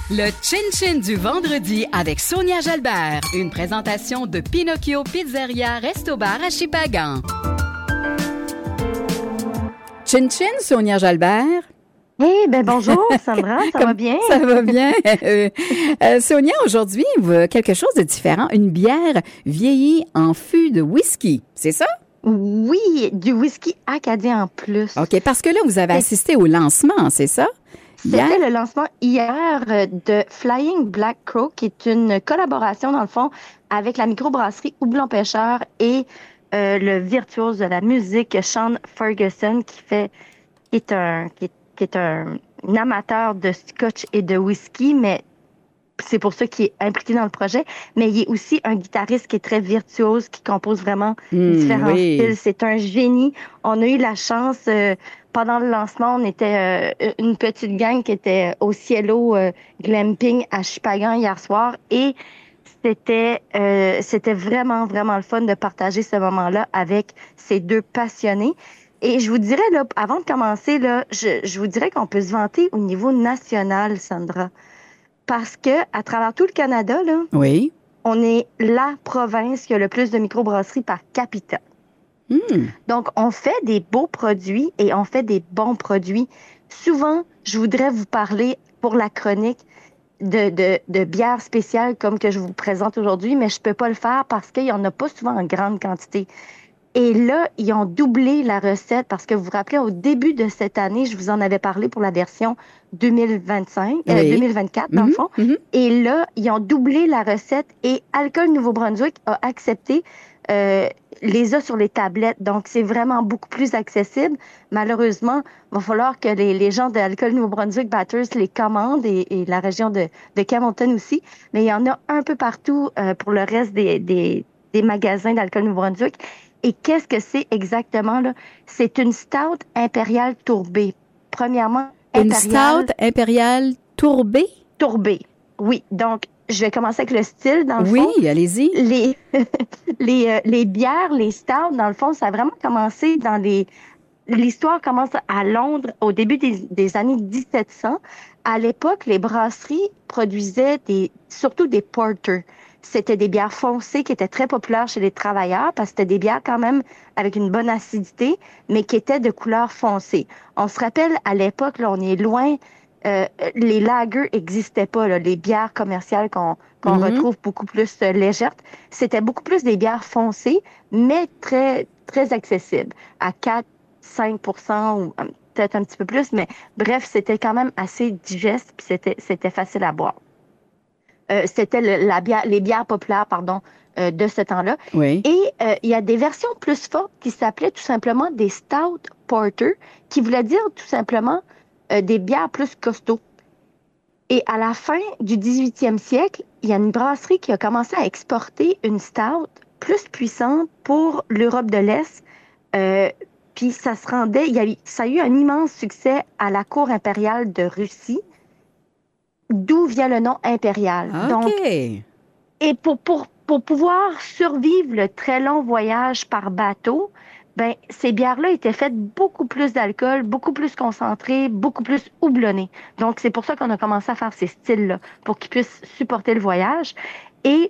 Le Chin Chin du vendredi avec Sonia Jalbert. Une présentation de Pinocchio Pizzeria Resto Bar à Shippagan. Chin Chin, Sonia Jalbert. Eh bien, bonjour, Sandra, ça va bien? Ça va bien. Sonia, aujourd'hui, quelque chose de différent. Une bière vieillie en fût de whisky, c'est ça? Oui, du whisky acadien en plus. OK, parce que là, vous avez assisté au lancement, c'est ça? C'était le lancement hier de Flying Black Crow, qui est une collaboration, dans le fond, avec la microbrasserie Houblon Pêcheur et le virtuose de la musique, Sean Ferguson, qui est un amateur de scotch et de whisky, mais c'est pour ça qu'il est impliqué dans le projet. Mais il est aussi un guitariste qui est très virtuose, qui compose vraiment différents styles. C'est un génie. On a eu la chance... pendant le lancement, on était une petite gang qui était au Cielo Glamping à Shippagan hier soir et c'était vraiment, vraiment le fun de partager ce moment-là avec ces deux passionnés. Et je vous dirais, là, avant de commencer, là, je vous dirais qu'on peut se vanter au niveau national, Sandra. Parce que à travers tout le Canada, là, oui, on est la province qui a le plus de microbrasseries par capita. Donc, on fait des beaux produits et on fait des bons produits. Souvent, je voudrais vous parler pour la chronique de bières spéciales comme que je vous présente aujourd'hui, mais je peux pas le faire parce qu'il y en a pas souvent en grande quantité. Et là, ils ont doublé la recette parce que vous vous rappelez, au début de cette année, je vous en avais parlé pour la version 2024, dans le fond. Et là, ils ont doublé la recette et Alcool Nouveau-Brunswick a accepté les a sur les tablettes. Donc, c'est vraiment beaucoup plus accessible. Malheureusement, il va falloir que les gens de Alcool Nouveau-Brunswick Batters les commandent et la région de Campbellton aussi. Mais il y en a un peu partout pour le reste des magasins d'Alcool Nouveau-Brunswick. Et qu'est-ce que c'est exactement, là? C'est une stout impériale tourbée. Premièrement, une stout impériale tourbée? Tourbée, oui. Donc, je vais commencer avec le style, dans le fond. Oui, allez-y. Les bières, les stouts, dans le fond, ça a vraiment commencé dans l'histoire commence à Londres au début des années 1700. À l'époque, les brasseries produisaient surtout des porters. C'était des bières foncées qui étaient très populaires chez les travailleurs parce que c'était des bières quand même avec une bonne acidité, mais qui étaient de couleur foncée. On se rappelle, à l'époque, là, on est loin, les lagers n'existaient pas, là, les bières commerciales qu'on retrouve beaucoup plus légères. C'était beaucoup plus des bières foncées, mais très, très accessibles, à 4-5% ou peut-être un petit peu plus, mais bref, c'était quand même assez digeste puis c'était facile à boire. C'était les bières populaires, de ce temps-là. Oui. Et il y a des versions plus fortes qui s'appelaient tout simplement des Stout Porter, qui voulait dire tout simplement des bières plus costauds. Et à la fin du 18e siècle, il y a une brasserie qui a commencé à exporter une stout plus puissante pour l'Europe de l'Est. Puis ça se rendait, ça a eu un immense succès à la cour impériale de Russie, d'où vient le nom impérial. OK. Donc, et pour pouvoir survivre le très long voyage par bateau, ben ces bières-là étaient faites beaucoup plus d'alcool, beaucoup plus concentrées, beaucoup plus houblonnées. Donc, c'est pour ça qu'on a commencé à faire ces styles-là, pour qu'ils puissent supporter le voyage. Et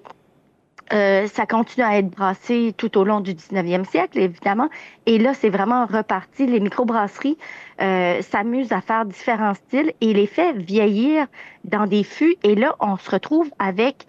ça continue à être brassé tout au long du 19e siècle, évidemment. Et là, c'est vraiment reparti. Les microbrasseries s'amusent à faire différents styles et les fait vieillir dans des fûts. Et là, on se retrouve avec...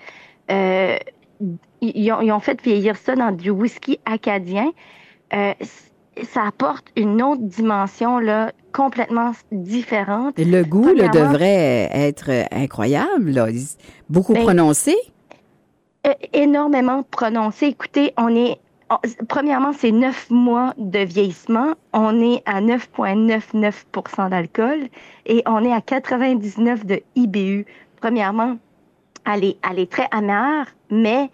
ils ont fait vieillir ça dans du whisky acadien. Ça apporte une autre dimension là, complètement différente. Le goût là, devrait être incroyable, là. Beaucoup prononcé. Énormément prononcé. Écoutez, premièrement, c'est 9 mois de vieillissement. On est à 9,99% d'alcool et on est à 99 de IBU. Premièrement, elle est très amère, mais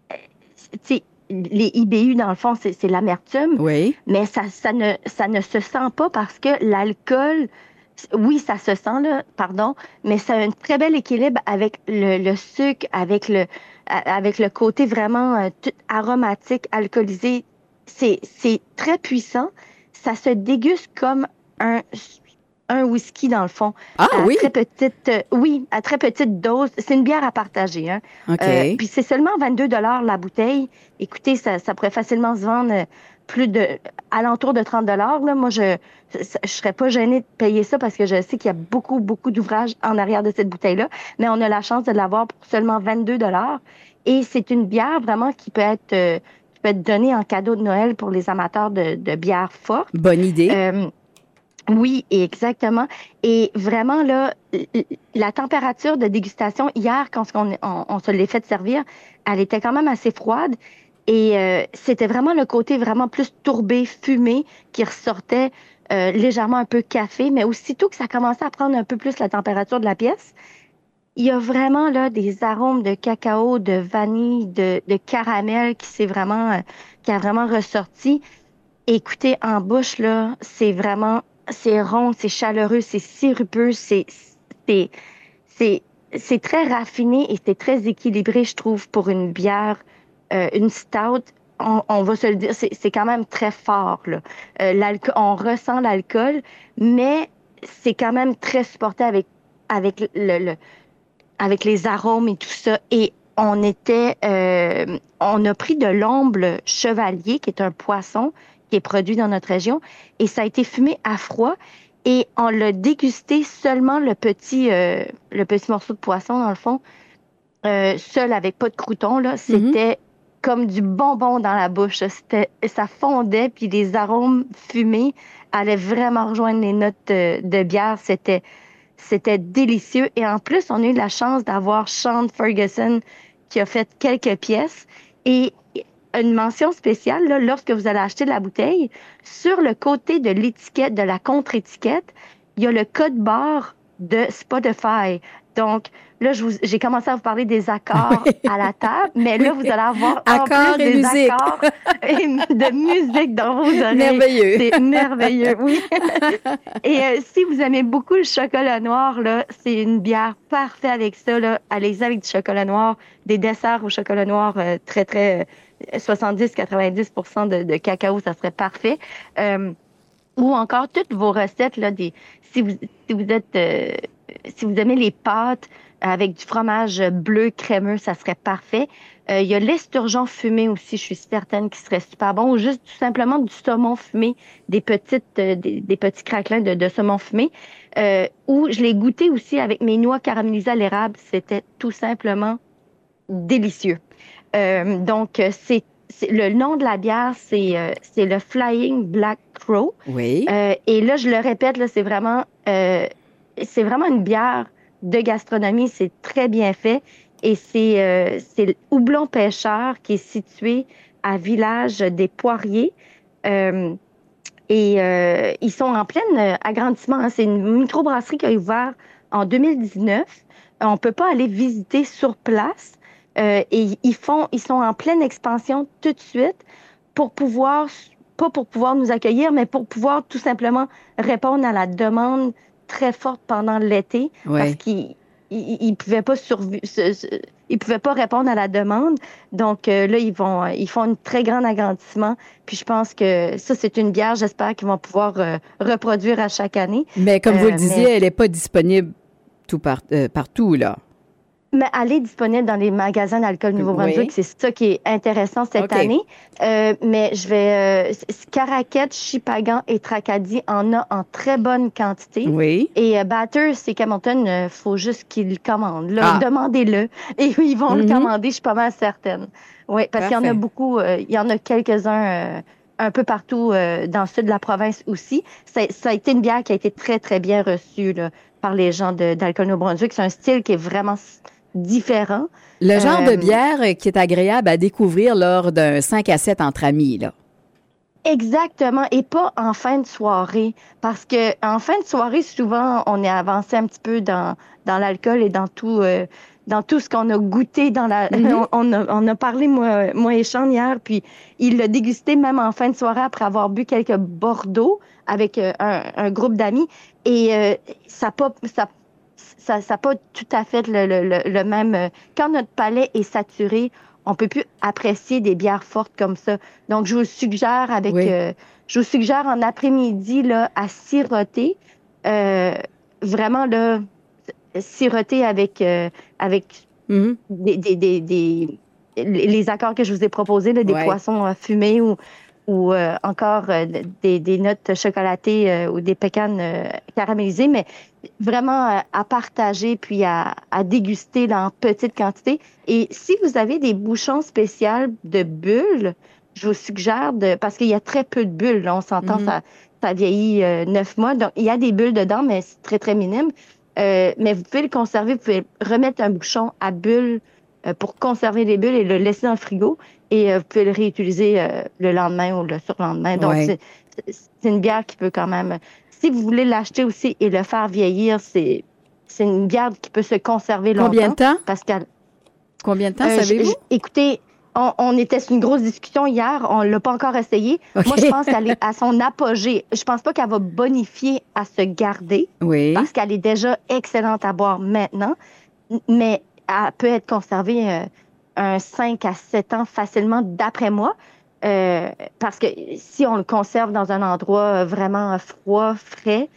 les IBU, dans le fond, c'est l'amertume. Oui. Mais ça ne se sent pas parce que l'alcool, oui, ça se sent, là, mais ça a un très bel équilibre avec le sucre, avec le côté vraiment aromatique, alcoolisé. C'est très puissant. Ça se déguste comme un whisky dans le fond. Ah oui? À très petite dose. C'est une bière à partager. Hein. OK. Puis c'est seulement 22 $ la bouteille. Écoutez, ça pourrait facilement se vendre alentour de 30 $ là. Moi, je serais pas gênée de payer ça parce que je sais qu'il y a beaucoup, beaucoup d'ouvrages en arrière de cette bouteille-là. Mais on a la chance de l'avoir pour seulement 22 $. Et c'est une bière vraiment qui peut être donnée en cadeau de Noël pour les amateurs de bières fortes. Bonne idée. Oui, exactement. Et vraiment, là, la température de dégustation, hier, quand on se l'est fait servir, elle était quand même assez froide. Et c'était vraiment le côté vraiment plus tourbé, fumé, qui ressortait légèrement un peu café. Mais aussitôt que ça commençait à prendre un peu plus la température de la pièce, il y a vraiment là des arômes de cacao, de vanille, de caramel qui a vraiment ressorti. Écoutez, en bouche, là, c'est rond, c'est chaleureux, c'est sirupeux, c'est, c'est très raffiné et c'est très équilibré, je trouve, pour une bière, une stout. On va se le dire, c'est quand même très fort, là. On ressent l'alcool, mais c'est quand même très supporté avec avec les arômes et tout ça. Et on a pris de l'omble chevalier, qui est un poisson qui est produit dans notre région, et ça a été fumé à froid. Et on l'a dégusté seulement le petit morceau de poisson, dans le fond, seul avec pas de croûtons, là. C'était comme du bonbon dans la bouche. Ça fondait, puis les arômes fumés allaient vraiment rejoindre les notes de bière. C'était délicieux. Et en plus, on a eu la chance d'avoir Sean Ferguson qui a fait quelques pièces. Et une mention spéciale, là, lorsque vous allez acheter la bouteille, sur le côté de l'étiquette, de la contre-étiquette, il y a le code barre de Spotify. Donc, là, j'ai commencé à vous parler des accords à la table, mais là, vous allez avoir accords plus et des musique. accords et de musique dans vos oreilles. Merveilleux. C'est merveilleux, oui. Et si vous aimez beaucoup le chocolat noir, là, c'est une bière parfaite avec ça. Là. Allez-y avec du chocolat noir, des desserts au chocolat noir très, très 70-90% de cacao, ça serait parfait. Ou encore toutes vos recettes, là, si vous aimez les pâtes avec du fromage bleu crémeux, ça serait parfait. Il y a l'esturgeon fumé aussi, je suis certaine, qui serait super bon. Ou juste tout simplement du saumon fumé, des petits craquelins de saumon fumé. Ou je l'ai goûté aussi avec mes noix caramélisées à l'érable. C'était tout simplement délicieux. Donc, le nom de la bière, c'est le Flying Black Crow. Oui. Et là, je le répète, là, c'est vraiment une bière de gastronomie. C'est très bien fait. Et c'est le Houblon Pêcheur qui est situé à Village des Poiriers. Ils sont en plein agrandissement. Hein. C'est une microbrasserie qui a ouvert en 2019. On peut pas aller visiter sur place. Et ils sont en pleine expansion tout de suite pas pour pouvoir nous accueillir, mais pour pouvoir tout simplement répondre à la demande très forte pendant l'été, parce qu'ils pouvaient pas ils pouvaient pas répondre à la demande. Donc là, ils font un très grand agrandissement. Puis je pense que ça, c'est une bière, j'espère qu'ils vont pouvoir reproduire à chaque année. Mais comme vous le disiez, elle n'est pas disponible partout, là. Mais elle est disponible dans les magasins d'alcool Nouveau-Brunswick. C'est ça qui est intéressant cette année. Mais je vais... Caraquette, Chipagan et Tracadie en a en très bonne quantité. Oui. Et Batters et Campbellton, faut juste qu'ils le commandent. Là, demandez-le. Et ils vont le commander, je suis pas mal certaine. Oui, parce qu'il y en a beaucoup. Il y en a quelques-uns un peu partout dans le sud de la province aussi. Ça a été une bière qui a été très, très bien reçue là, par les gens d'alcool Nouveau-Brunswick. C'est un style qui est vraiment différent. Le genre de bière qui est agréable à découvrir lors d'un 5 à 7 entre amis, là. Exactement, et pas en fin de soirée, parce que en fin de soirée, souvent, on est avancé un petit peu dans l'alcool et dans tout ce qu'on a goûté dans la... On a parlé, moi et Sean, hier, puis il l'a dégusté même en fin de soirée après avoir bu quelques Bordeaux avec un groupe d'amis, et ça n'a pas tout à fait le même... Quand notre palais est saturé, on peut plus apprécier des bières fortes comme ça. Donc, je vous suggère en après-midi là, à siroter vraiment là, siroté avec les accords que je vous ai proposés, là, des poissons fumés ou encore des notes chocolatées ou des pécanes caramélisées, mais vraiment à partager puis à déguster en petite quantité. Et si vous avez des bouchons spéciaux de bulles, je vous suggère parce qu'il y a très peu de bulles, là, on s'entend, ça vieillit 9 mois, donc il y a des bulles dedans, mais c'est très, très minime. Mais vous pouvez le conserver, vous pouvez remettre un bouchon à bulles pour conserver les bulles et le laisser dans le frigo. Et vous pouvez le réutiliser le lendemain ou le surlendemain. Donc, c'est une bière qui peut quand même... Si vous voulez l'acheter aussi et le faire vieillir, c'est une bière qui peut se conserver longtemps. Combien de temps? Combien de temps, savez-vous? Écoutez, on était sur une grosse discussion hier. On l'a pas encore essayé. Okay. Moi, je pense qu'elle est à son apogée. Je pense pas qu'elle va bonifier à se garder. Oui. Parce qu'elle est déjà excellente à boire maintenant. Mais elle peut être conservée un 5 à 7 ans facilement, d'après moi. Parce que si on le conserve dans un endroit vraiment froid, frais,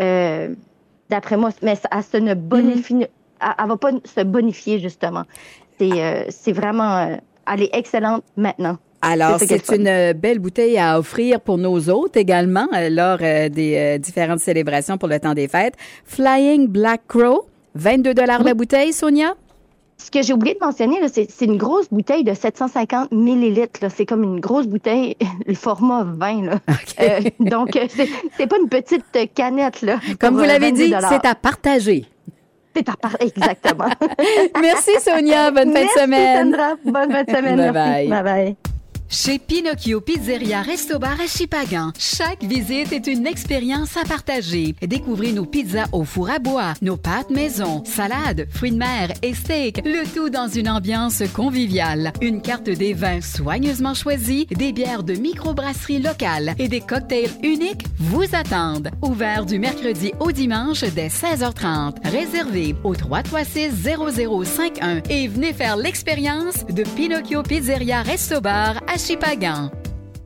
d'après moi, mais elle ne bonifie, elle va pas se bonifier, justement. C'est vraiment... elle est excellente maintenant. Alors, c'est une belle bouteille à offrir pour nos hôtes également lors des différentes célébrations pour le temps des fêtes. Flying Black Crow, 22 $ la bouteille, Sonia? Ce que j'ai oublié de mentionner, là, c'est une grosse bouteille de 750 millilitres. Là. C'est comme une grosse bouteille, le format 20. Là. Okay. Donc, c'est pas une petite canette. Là, comme vous l'avez dit, c'est à partager. Exactement. Merci, Sonia. Bonne fin de semaine. Merci, Sandra. Bonne fin de semaine. Bye-bye. Bye-bye. Chez Pinocchio Pizzeria Resto-Bar à Shippagan, chaque visite est une expérience à partager. Découvrez nos pizzas au four à bois, nos pâtes maison, salades, fruits de mer et steaks, le tout dans une ambiance conviviale. Une carte des vins soigneusement choisis, des bières de microbrasserie locale et des cocktails uniques vous attendent. Ouvert du mercredi au dimanche dès 16h30. Réservé au 336-0051 et venez faire l'expérience de Pinocchio Pizzeria Resto-Bar à Shippagan.